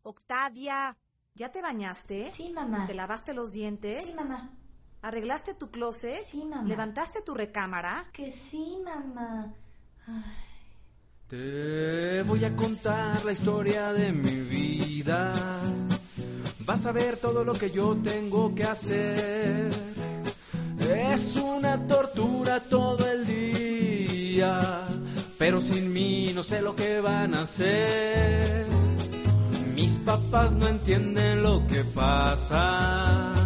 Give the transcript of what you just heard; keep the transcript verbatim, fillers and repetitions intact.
Octavia, ¿ya te bañaste? Sí, mamá. ¿Te lavaste los dientes? Sí, mamá. ¿Arreglaste tu closet? Sí, mamá. ¿Levantaste tu recámara? Que sí, mamá. Ay. Te voy a contar la historia de mi vida. Vas a ver todo lo que yo tengo que hacer. Es una tortura todo el día, pero sin mí no sé lo que van a hacer. Mis papás no entienden lo que pasa.